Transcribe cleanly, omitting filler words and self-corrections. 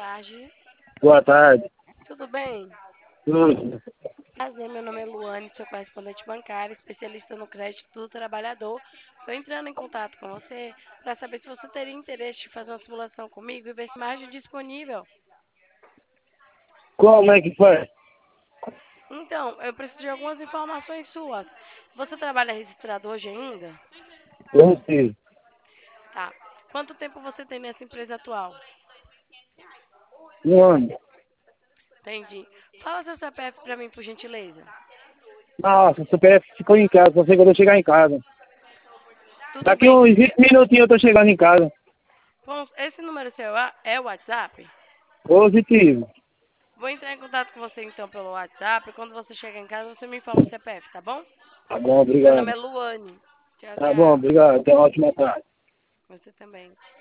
tarde. Boa tarde. Tudo bem? Tudo. Prazer, meu nome é Luane, sou correspondente bancária, especialista no crédito do trabalhador. Estou entrando em contato com você para saber se você teria interesse de fazer uma simulação comigo e ver se margem disponível. Como é que faz? Então, eu preciso de algumas informações suas. Você trabalha registrado hoje ainda? Eu sei. Tá. Quanto tempo você tem nessa empresa atual? Um ano. Entendi. Fala seu CPF para mim, por gentileza. Nossa, o CPF ficou em casa, só sei quando eu chegar em casa. Tudo Daqui bem. uns 20 minutinhos eu tô chegando em casa. Bom, esse número seu é o WhatsApp? Positivo. Vou entrar em contato com você então pelo WhatsApp. Quando você chegar em casa, você me informa o CPF, tá bom? Tá bom, Meu nome obrigado. é Luane. Tchau, Tá bom, tchau. obrigado. Tenha uma ótima tarde. Você também.